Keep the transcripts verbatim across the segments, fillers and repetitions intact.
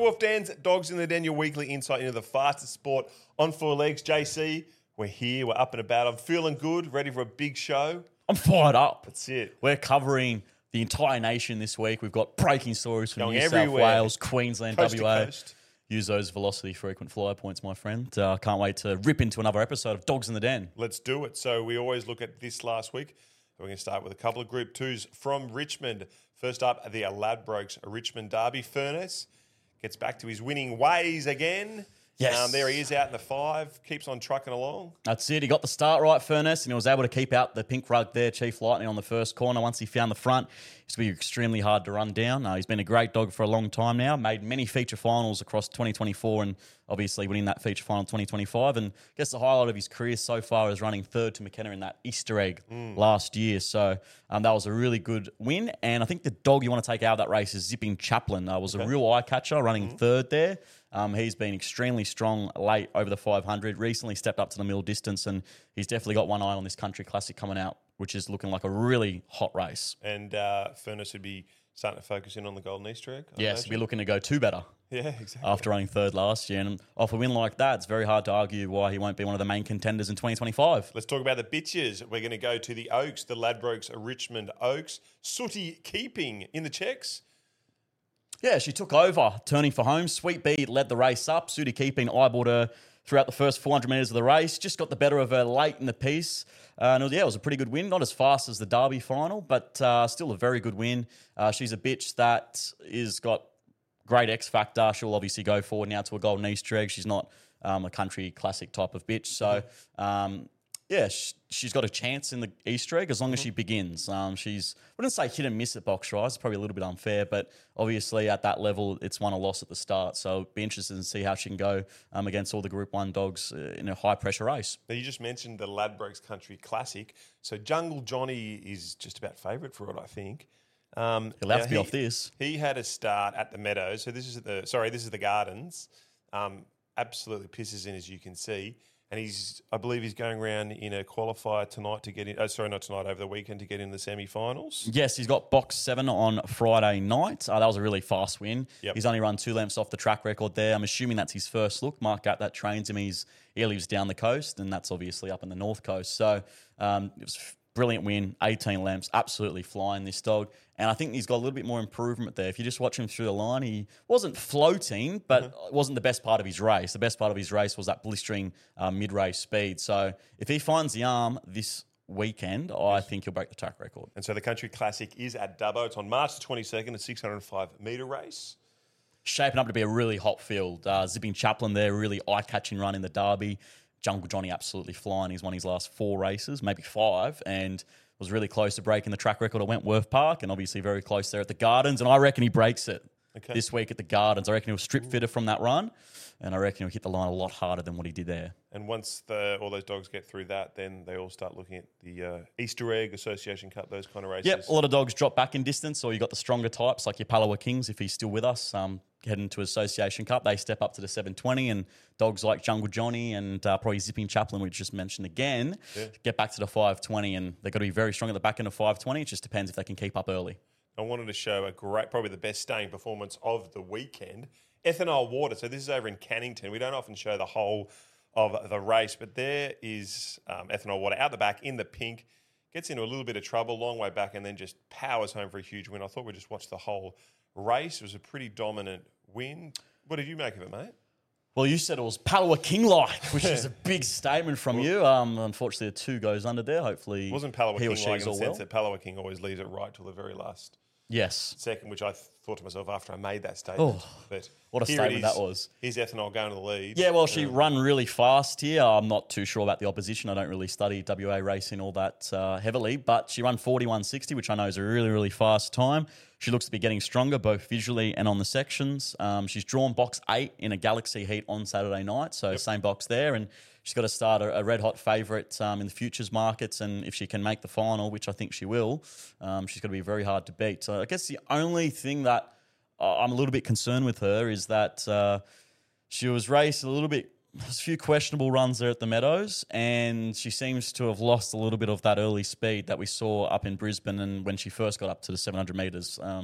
Wolf Dan's Dogs in the Den, your weekly insight into the fastest sport on four legs. J C, we're here. We're up and about. I'm feeling good, ready for a big show. I'm fired up. That's it. We're covering the entire nation this week. We've got breaking stories from Going New everywhere. South Wales, Queensland, Coast to W A. coast. Use those velocity frequent flyer points, my friend. Uh, can't wait to rip into another episode of Dogs in the Den. Let's do it. So we always look at this last week. We're going to start with a couple of Group twos from Richmond. First up, the Ladbrokes Richmond Derby. Furness gets back to his winning ways again. Yes. Um, there he is out in the five. Keeps on trucking along. That's it. He got the start right, Furness, and he was able to keep out the pink rug there, Chief Lightning, on the first corner. Once he found the front, it's going to be extremely hard to run down. Uh, he's been a great dog for a long time now, made many feature finals across twenty twenty-four and obviously winning that feature final twenty twenty-five. And I guess the highlight of his career so far is running third to McKenna in that Easter egg mm. last year. So um, that was a really good win. And I think the dog you want to take out of that race is Zipping Chaplin. Uh, was okay. a real eye-catcher running mm. third there. Um, he's been extremely strong late over the five hundred, recently stepped up to the middle distance, and he's definitely got one eye on this Country Classic coming out, which is looking like a really hot race. And uh, Furness would be starting to focus in on the Golden Easter egg. I yes, he'd be looking to go two better. Yeah, exactly. After running third last year. And off a win like that, it's very hard to argue why he won't be one of the main contenders in twenty twenty-five. Let's talk about the bitches. We're going to go to the Oaks, the Ladbrokes Richmond Oaks. Sooty keeping in the checks. Yeah, she took over, turning for home. Sweet Bee led the race up. Sooty keeping eyeballed her throughout the first four hundred metres of the race. Just got the better of her late in the piece. Uh, and it was, yeah, it was a pretty good win. Not as fast as the Derby final, but uh, still a very good win. Uh, she's a bitch that is got great X factor. She'll obviously go forward now to a Golden Easter egg. She's not um, a Country Classic type of bitch. So, um, yeah, sh- she's got a chance in the Easter egg as long as she begins. Um, she's, I wouldn't say hit and miss at box rise. It's probably a little bit unfair, but obviously at that level, it's won a loss at the start. So it'd be interested to see how she can go um, against all the Group one dogs uh, in a high-pressure race. Now, you just mentioned the Ladbrokes Country Classic. So Jungle Johnny is just about favourite for it, I think. Um, He'll have to be he, off this. He had a start at the Meadows. So this is the, sorry, this is the Gardens. Um, absolutely pisses in, as you can see. And he's, I believe he's going around in a qualifier tonight to get in. Oh, sorry, not tonight, over the weekend to get in the semi-finals. Yes, he's got box seven on Friday night. Uh, that was a really fast win. Yep. He's only run two lengths off the track record there. I'm assuming that's his first look. Mark Gatt, that trains him. He's, he lives down the coast, and that's obviously up in the north coast. So um, it was a brilliant win, eighteen lengths, absolutely flying this dog. And I think he's got a little bit more improvement there. If you just watch him through the line, he wasn't floating, but mm-hmm. it wasn't the best part of his race. The best part of his race was that blistering uh, mid-race speed. So if he finds the arm this weekend, I think he'll break the track record. And so the Country Classic is at Dubbo. It's on March the twenty-second, a six hundred five metre race. Shaping up to be a really hot field. Uh, Zipping Chaplin there, really eye-catching run in the Derby. Jungle Johnny absolutely flying. He's won his last four races, maybe five, and was really close to breaking the track record at Wentworth Park, and obviously very close there at the Gardens. And I reckon he breaks it okay. this week at the Gardens. I reckon he'll strip fitter from that run, and I reckon he'll hit the line a lot harder than what he did there. And once the, all those dogs get through that, then they all start looking at the uh, Easter Egg, Association Cup, those kind of races. Yep, a lot of dogs drop back in distance, or you got the stronger types like your Palawa Kings, if he's still with us, um, heading to Association Cup. They step up to the seven twenty, and dogs like Jungle Johnny and uh, probably Zipping Chaplin, we just mentioned again, yeah. get back to the five twenty, and they've got to be very strong at the back end of five twenty. It just depends if they can keep up early. I wanted to show a great, probably the best staying performance of the weekend. Ethanol Water. So this is over in Cannington. We don't often show the whole of the race, but there is um, Ethanol Water out the back in the pink. Gets into a little bit of trouble, long way back, and then just powers home for a huge win. I thought we'd just watch the whole race. It was a pretty dominant win. What did you make of it, mate? Well, you said it was Palawa King-like, which is a big statement from you. Um, unfortunately, the two goes under there. Hopefully, it wasn't Palawa he or King-like she's in the all sense well. that Palawa King always leaves it right till the very last yes. second, which I th- thought to myself after I made that statement. Oh, but what a statement that was. Here's Ethanol going to the lead. Yeah, well, she um, run really fast here. I'm not too sure about the opposition. I don't really study W A racing all that uh, heavily, but she run forty-one sixty, which I know is a really, really fast time. She looks to be getting stronger, both visually and on the sections. Um, she's drawn box eight in a Galaxy Heat on Saturday night, so yep. same box there. And she's got to start a, a red-hot favourite um, in the futures markets, and if she can make the final, which I think she will, um, she's going to be very hard to beat. So I guess the only thing that uh, I'm a little bit concerned with her is that uh, she was raced a little bit. There's a few questionable runs there at the Meadows, and she seems to have lost a little bit of that early speed that we saw up in Brisbane and when she first got up to the seven hundred metres. Um,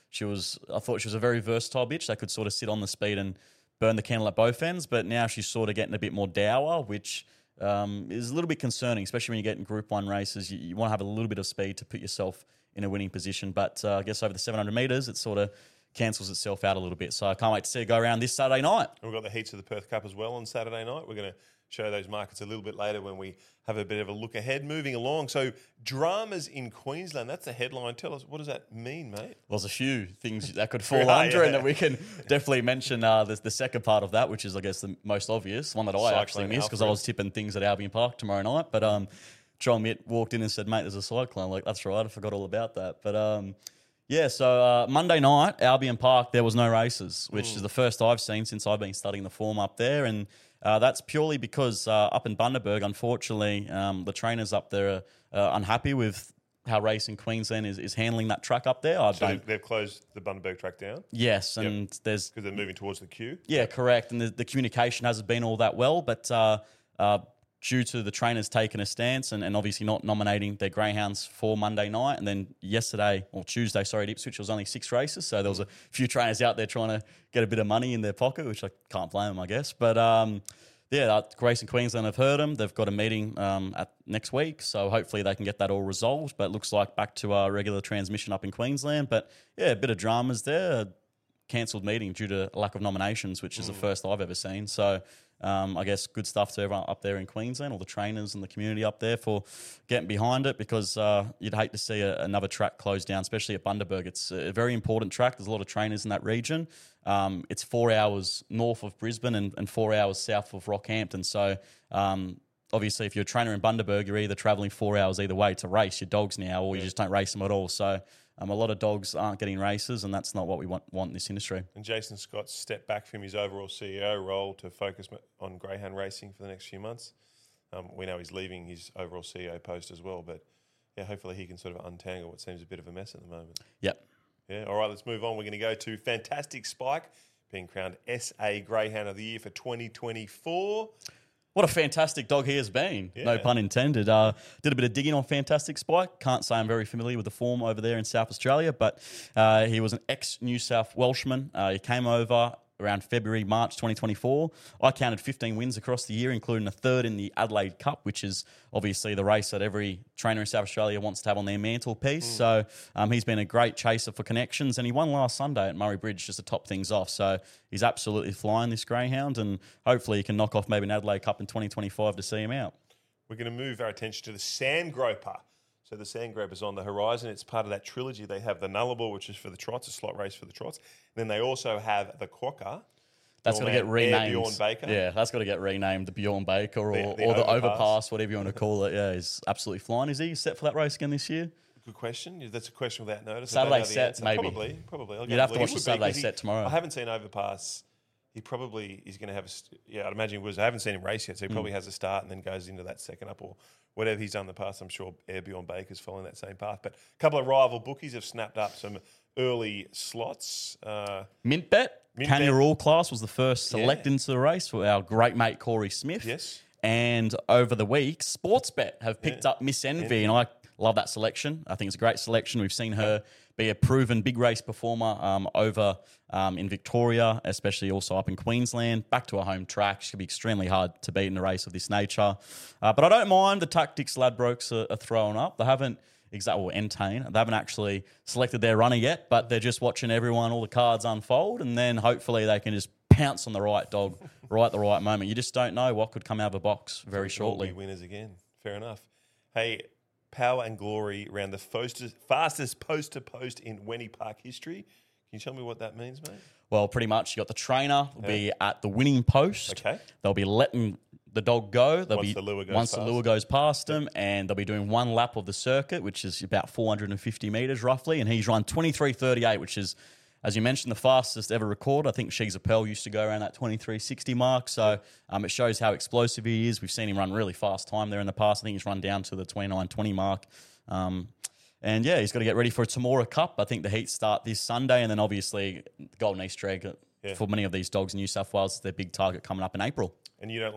she was, I thought she was a very versatile bitch that could sort of sit on the speed and burn the candle at both ends. But now she's sort of getting a bit more dour, which um, is a little bit concerning, especially when you get in Group One races. You, you want to have a little bit of speed to put yourself in a winning position. But uh, I guess over the seven hundred metres, it sort of cancels itself out a little bit. So I can't wait to see it go around this Saturday night. And we've got the heats of the Perth Cup as well on Saturday night. We're going to show those markets a little bit later when we have a bit of a look ahead. Moving along, so dramas in Queensland, that's the headline. Tell us, what does that mean, mate? Well, there's a few things that could fall Right, under yeah. and that we can definitely mention uh, the, the second part of that, which is, I guess, the most obvious, one that I Cyclone actually missed because I Alfred. was tipping things at Albion Park tomorrow night. But um, John Mitt walked in and said, mate, there's a cyclone. I'm like, that's right, I forgot all about that. But um, yeah, so uh, Monday night, Albion Park, there was no races, which Mm. is the first I've seen since I've been studying the form up there. And uh, that's purely because uh, up in Bundaberg, unfortunately, um, the trainers up there are uh, unhappy with how Racing Queensland is, is handling that track up there. I So don't. they've closed the Bundaberg track down Yes, and there's because they're moving towards the queue. yeah, correct. And the, the communication hasn't been all that well, but uh, uh, due to the trainers taking a stance and, and obviously not nominating their greyhounds for Monday night, and then yesterday or Tuesday, sorry, at Ipswich, it was only six races, so there was a few trainers out there trying to get a bit of money in their pocket, which I can't blame them, I guess. But um, yeah, uh, Racing Queensland have heard them. They've got a meeting um, at next week, so hopefully they can get that all resolved. But it looks like back to our regular transmission up in Queensland. But yeah, a bit of dramas there. Cancelled meeting due to lack of nominations, which is the first I've ever seen. So um, I guess good stuff to everyone up there in Queensland, all the trainers and the community up there for getting behind it, because uh, you'd hate to see a, another track closed down, especially at Bundaberg. It's a very important track. There's a lot of trainers in that region. Um, it's four hours north of Brisbane and, and four hours south of Rockhampton. So um, obviously if you're a trainer in Bundaberg, you're either travelling four hours either way to race your dogs now, or you just don't race them at all. So Um, a lot of dogs aren't getting races, and that's not what we want, want in this industry. And Jason Scott stepped back from his overall C E O role to focus on greyhound racing for the next few months. Um, we know he's leaving his overall C E O post as well, but yeah, hopefully he can sort of untangle what seems a bit of a mess at the moment. Yep. Yeah, all right, let's move on. We're going to go to Fantastic Spike, being crowned S A Greyhound of the Year for twenty twenty-four. What a fantastic dog he has been. Yeah. No pun intended. Uh, did a bit of digging on Fantastic Spike. Can't say I'm very familiar with the form over there in South Australia, but uh, he was an ex-New South Welshman. Uh, he came over around February, March twenty twenty-four. I counted fifteen wins across the year, including a third in the Adelaide Cup, which is obviously the race that every trainer in South Australia wants to have on their mantelpiece. Mm. So um, he's been a great chaser for connections, and he won last Sunday at Murray Bridge just to top things off. So he's absolutely flying, this greyhound, and hopefully he can knock off maybe an Adelaide Cup in twenty twenty-five to see him out. We're going to move our attention to the Sandgroper. So the Sandgroper's on the horizon. It's part of that trilogy. They have the Nullarbor, which is for the trots, a slot race for the trots. then they also have the Quokka. That's got to get Air renamed. Bjorn Baker. Yeah, that's got to get renamed the Bjorn Baker or The- the or the overpass. overpass, whatever you want to call it. Yeah, he's absolutely flying. Is he set for that race again this year? Good question. Yeah, that's a question without notice. I don't Saturday know the set, answer. maybe. Probably, probably. I'll You'd go have to with- watch he the would be, Saturday 'cause he- set tomorrow. I haven't seen Overpass. He probably is going to have a. st- Yeah, I'd imagine he was. I haven't seen him race yet, so he Hmm. probably has a start and then goes into that second up or whatever he's done in the past. I'm sure Air Bjorn Baker's following that same path. But a couple of rival bookies have snapped up some early slots. Uh, Mint Bet, Mint Kenya Bet. Rule class was the first Yeah. select into the race for our great mate Corey Smith. yes. And over the week, Sportsbet have picked Yeah. up Miss Envy, Envy. and I love that selection. I think it's a great selection. We've seen her be a proven big race performer um, over um, in Victoria, especially also up in Queensland. Back to a home track. She could be extremely hard to beat in a race of this nature. Uh, but I don't mind the tactics Ladbrokes are, are throwing up. They haven't exactly, or Entain, they haven't actually selected their runner yet, but they're just watching everyone, all the cards unfold, and then hopefully they can just pounce on the right dog right at the right moment. You just don't know what could come out of a box very All shortly. be winners again. Fair enough. Hey, power and glory around the fastest, fastest post to post in Wenny Park history. Can you tell me what that means, mate? Well, pretty much. You got the trainer will be at the winning post. Okay. They'll be letting the dog go. They'll Once be the lure goes once past. the lure goes past them, and they'll be doing one lap of the circuit, which is about four hundred fifty meters roughly. And he's run twenty-three thirty-eight, which is, as you mentioned, the fastest ever recorded. I think She's Appel used to go around that twenty-three sixty mark. So um, it shows how explosive he is. We've seen him run really fast time there in the past. I think he's run down to the twenty-nine twenty mark. Um, and yeah, he's got to get ready for a Tamora Cup. I think the heats start this Sunday, and then obviously the Golden Easter egg Yeah. for many of these dogs in New South Wales is their big target coming up in April. And you don't like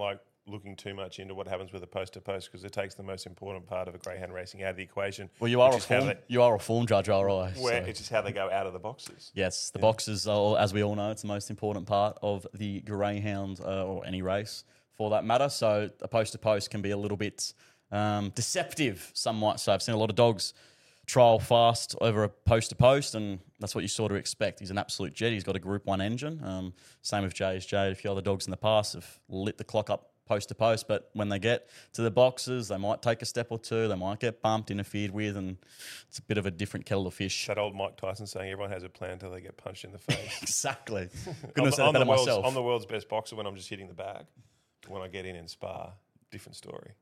looking too much into what happens with a post to post because it takes the most important part of a greyhound racing out of the equation. Well, you are a which is how form, they- you are a form judge, all right. where so- it's just how they go out of the boxes. Yes, the boxes, are, as we all know, it's the most important part of the greyhound uh, or any race for that matter. So a post to post can be a little bit um, deceptive, somewhat. So I've seen a lot of dogs trial fast over a post to post, and that's what you sort of expect. He's an absolute jet. He's got a Group One engine. Um, same with Jay's Jay. A few other dogs in the past have lit the clock up post to post, but when they get to the boxes, they might take a step or two. They might get bumped, interfered with, and it's a bit of a different kettle of fish. That old Mike Tyson saying everyone has a plan until they get punched in the face. Exactly. I'm, Couldn't have said I'm it the better world's, myself. I'm the world's best boxer when I'm just hitting the bag. When I get in and spar, different story.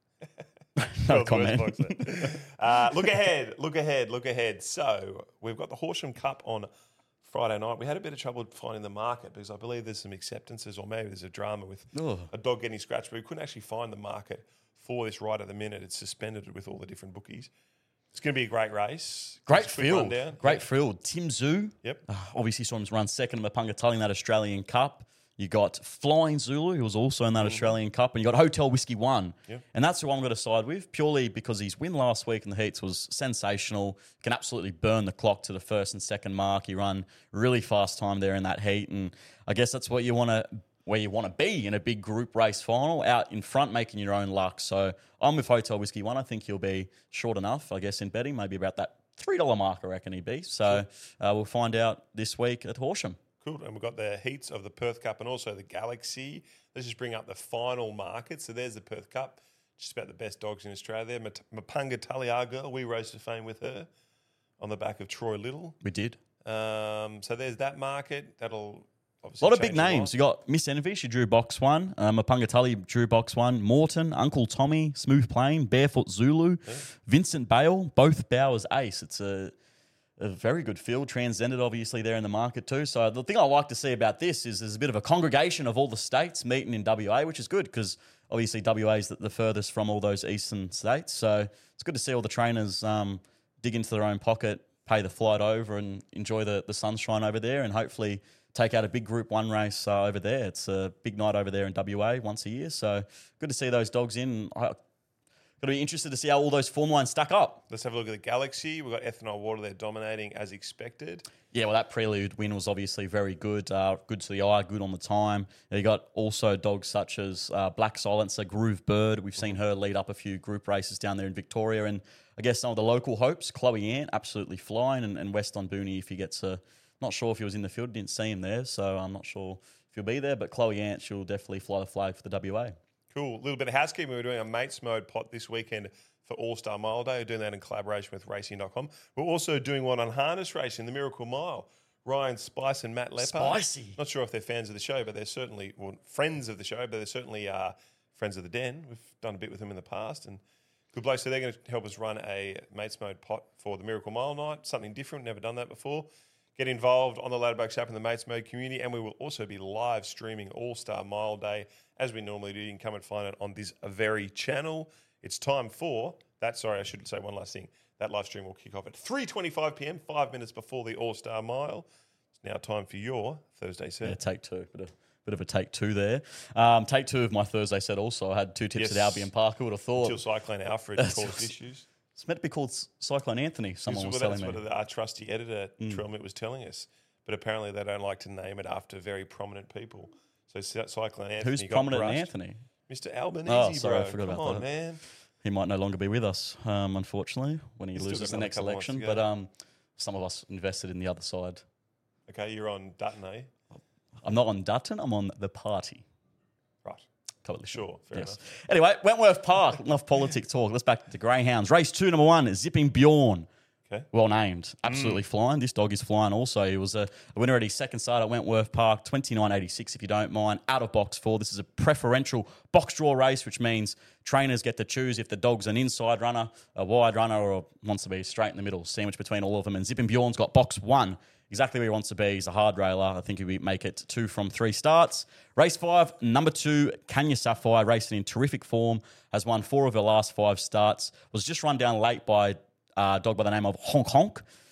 No World's comment. worst boxer. uh, look ahead, look ahead, look ahead. So we've got the Horsham Cup on Friday night. We had a bit of trouble finding the market because I believe there's some acceptances or maybe there's a drama with Ugh. a dog getting scratched, but we couldn't actually find the market for this right at the minute. It's suspended with all the different bookies. It's going to be a great race. Great Just a quick field. rundown. Great Yeah. field. Tim Zoo. Yep. Uh, obviously saw him run second in Mapunga Tully in that Australian Cup. You got Flying Zulu, who was also in that Australian Cup, and you got Hotel Whiskey One. Yep. And that's who I'm going to side with, purely because his win last week in the heats was sensational. Can absolutely burn the clock to the first and second mark. He ran really fast time there in that heat, and I guess that's what you want to where you want to be in a big group race final, out in front making your own luck. So I'm with Hotel Whiskey One. I think he'll be short enough, I guess, in betting, maybe about that three dollar mark, I reckon he'd be. So uh, we'll find out this week at Horsham. Cool. And we've got the heats of the Perth Cup and also the Galaxy. Let's just bring up the final market. So there's the Perth Cup. Just about the best dogs in Australia there. Mat- Mapunga Tully, our girl. We rose to fame with her on the back of Troy Little. We did. Um, so there's that market. That'll A obviously lot of big change a lot. names. You got Miss Envy, she drew box one. Um, Mapunga Tully drew box one. Morton, Uncle Tommy, Smooth Plain, Barefoot Zulu, Vincent Bale, both Bowers ace. It's a, a very good field. Transcended, obviously, there in the market too. So the thing I like to see about this is there's a bit of a congregation of all the states meeting in W A, which is good because obviously W A is the, the furthest from all those eastern states. So it's good to see all the trainers um, dig into their own pocket, pay the flight over and enjoy the, the sunshine over there and hopefully take out a big Group One race uh, over there. It's a big night over there in W A once a year. So good to see those dogs in. I, Got to be interested to see how all those form lines stack up. Let's have a look at the Galaxy. We've got Ethanol Water there dominating as expected. Yeah, well, that prelude win was obviously very good. Uh, good to the eye, good on the time. You got also dogs such as uh, Black Silencer, Groove Bird. We've seen her lead up a few group races down there in Victoria. And I guess some of the local hopes, Chloe Ant, absolutely flying. And, and West on Booney, if he gets a... Not sure if he was in the field, didn't see him there. So I'm not sure if he'll be there. But Chloe Ant, she'll definitely fly the flag for the W A. Cool. A little bit of housekeeping. We're doing a Mates Mode pot this weekend for All-Star Mile Day. We're doing that in collaboration with racing dot com. We're also doing one on harness racing, the Miracle Mile. Ryan Spice and Matt Lepper. Spicy. Not sure if they're fans of the show, but they're certainly well, friends of the show, but they're certainly uh, friends of the den. We've done a bit with them in the past. And good bloke. So they're going to help us run a Mates Mode pot for the Miracle Mile night. Something different. Never done that before. Get involved on the Ladbrokes app in the Mates Mode community, and we will also be live streaming All-Star Mile Day as we normally do. You can come and find it on this very channel. It's time for that. Sorry, I should say one last thing. That live stream will kick off at three twenty-five p.m., five minutes before the All-Star Mile. It's now time for your Thursday set. Yeah, take two. Bit of, bit of a take two there. Um, take two of my Thursday set also. I had two tips Yes. at Albion Park. Who would have thought? Until Cyclone Alfred caused issues. It's meant to be called Cyclone Anthony, someone This was is telling what, me. that's what our trusty editor, Trelmit, was telling us. But apparently they don't like to name it after very prominent people. So Cy- Cyclone Anthony Who's got prominent in brushed. Anthony? Mister Albanese, Oh, sorry, bro. I forgot Come about on, that. man. He might no longer be with us, um, unfortunately, when he He's still loses got the another next couple months election. to go. But um, some of us invested in the other side. Okay, you're on Dutton, eh? I'm not on Dutton, I'm on the party. Right. Totally Sure, fair Yes. enough. Anyway, Wentworth Park, enough politic talk. Let's back to the Greyhounds. Race two, number one, Zipping Bjorn. Okay. Well named. Absolutely flying. This dog is flying also. He was a, a winner at his second start at Wentworth Park, twenty-nine eighty-six if you don't mind, out of box four. This is a preferential box draw race, which means trainers get to choose if the dog's an inside runner, a wide runner, or wants to be straight in the middle, sandwich between all of them. And Zipping Bjorn's got box one, exactly where he wants to be. He's a hard railer. I think he'll make it two from three starts. Race five, number two, Kanya Sapphire, racing in terrific form, has won four of her last five starts, was just run down late by a dog by the name of Honk Honk.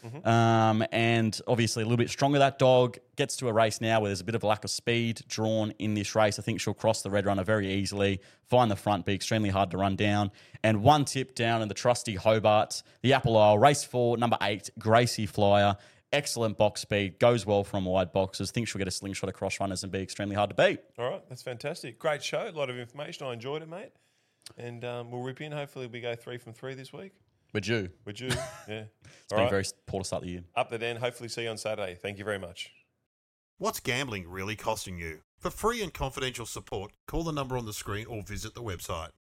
Mm-hmm. Um, and obviously a little bit stronger, that dog. Gets to a race now where there's a bit of a lack of speed drawn in this race. I think she'll cross the red runner very easily, find the front, be extremely hard to run down. And one tip down in the trusty Hobart, the Apple Isle, race four, number eight, Gracie Flyer. Excellent box speed, goes well from wide boxes. Think she'll get a slingshot across runners and be extremely hard to beat. All right, that's fantastic. Great show, a lot of information. I enjoyed it, mate. And um, we'll rip in. Hopefully we go three from three this week. We're due. We're due, yeah. It's been very poor to start the year. Up the den. Hopefully see you on Saturday. Thank you very much. What's gambling really costing you? For free and confidential support, call the number on the screen or visit the website.